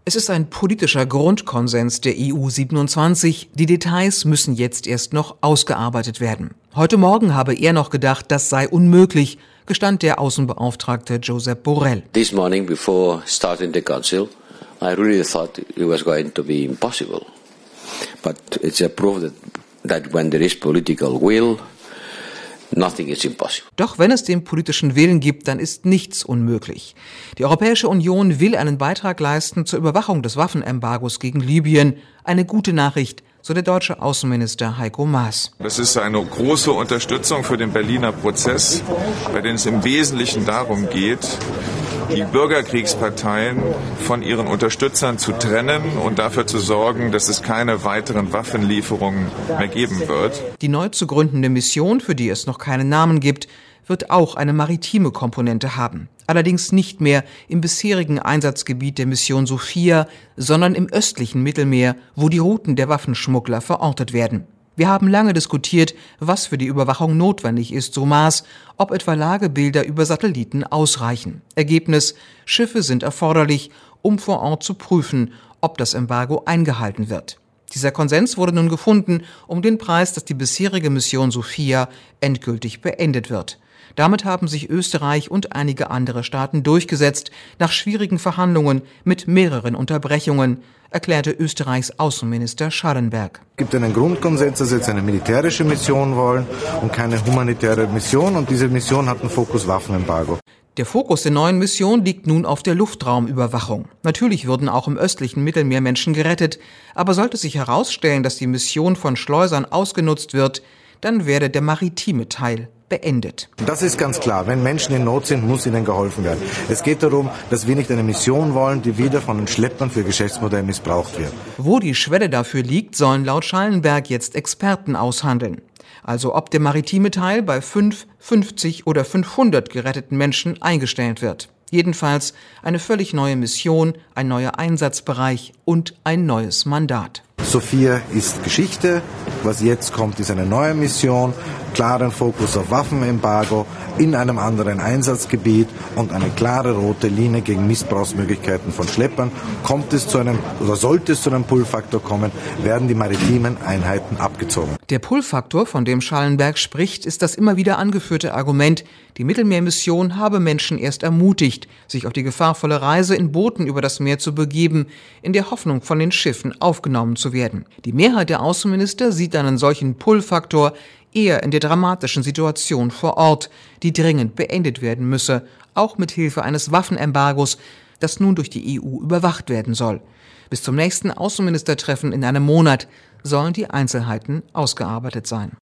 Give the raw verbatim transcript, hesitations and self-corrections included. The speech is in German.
Es ist ein politischer Grundkonsens der E U siebenundzwanzig. Die Details müssen jetzt erst noch ausgearbeitet werden. Heute Morgen habe er noch gedacht, das sei unmöglich, gestand der Außenbeauftragte Josep Borrell. This morning before starting the council, I really thought it was going to be impossible. But it's a proof that, that when there is political will, nothing is impossible. Doch wenn es den politischen Willen gibt, dann ist nichts unmöglich. Die Europäische Union will einen Beitrag leisten zur Überwachung des Waffenembargos gegen Libyen. Eine gute Nachricht, so der deutsche Außenminister Heiko Maas. Das ist eine große Unterstützung für den Berliner Prozess, bei dem es im Wesentlichen darum geht, die Bürgerkriegsparteien von ihren Unterstützern zu trennen und dafür zu sorgen, dass es keine weiteren Waffenlieferungen mehr geben wird. Die neu zu gründende Mission, für die es noch keinen Namen gibt, wird auch eine maritime Komponente haben. Allerdings nicht mehr im bisherigen Einsatzgebiet der Mission Sophia, sondern im östlichen Mittelmeer, wo die Routen der Waffenschmuggler verortet werden. Wir haben lange diskutiert, was für die Überwachung notwendig ist, so Maas, ob etwa Lagebilder über Satelliten ausreichen. Ergebnis: Schiffe sind erforderlich, um vor Ort zu prüfen, ob das Embargo eingehalten wird. Dieser Konsens wurde nun gefunden, um den Preis, dass die bisherige Mission Sophia endgültig beendet wird. Damit haben sich Österreich und einige andere Staaten durchgesetzt, nach schwierigen Verhandlungen mit mehreren Unterbrechungen, erklärte Österreichs Außenminister Schallenberg. Es gibt einen Grundkonsens, dass wir jetzt eine militärische Mission wollen und keine humanitäre Mission. Und diese Mission hat einen Fokus Waffenembargo. Der Fokus der neuen Mission liegt nun auf der Luftraumüberwachung. Natürlich würden auch im östlichen Mittelmeer Menschen gerettet, aber sollte sich herausstellen, dass die Mission von Schleusern ausgenutzt wird, dann werde der maritime Teil beendet. Das ist ganz klar. Wenn Menschen in Not sind, muss ihnen geholfen werden. Es geht darum, dass wir nicht eine Mission wollen, die wieder von den Schleppern für Geschäftsmodelle missbraucht wird. Wo die Schwelle dafür liegt, sollen laut Schallenberg jetzt Experten aushandeln. Also ob der maritime Teil bei fünf, fünfzig oder fünfhundert geretteten Menschen eingestellt wird. Jedenfalls eine völlig neue Mission, ein neuer Einsatzbereich und ein neues Mandat. Sophia ist Geschichte. Was jetzt kommt, ist eine neue Mission, klaren Fokus auf Waffenembargo in einem anderen Einsatzgebiet und eine klare rote Linie gegen Missbrauchsmöglichkeiten von Schleppern. Kommt es zu einem oder sollte es zu einem Pull-Faktor kommen, werden die maritimen Einheiten abgezogen. Der Pull-Faktor, von dem Schallenberg spricht, ist das immer wieder angeführte Argument, die Mittelmeermission habe Menschen erst ermutigt, sich auf die gefahrvolle Reise in Booten über das Meer zu begeben, in der Hoffnung, von den Schiffen aufgenommen zu werden. Die Mehrheit der Außenminister sieht einen solchen Pull-Faktor eher in der dramatischen Situation vor Ort, die dringend beendet werden müsse, auch mit Hilfe eines Waffenembargos, das nun durch die E U überwacht werden soll. Bis zum nächsten Außenministertreffen in einem Monat sollen die Einzelheiten ausgearbeitet sein.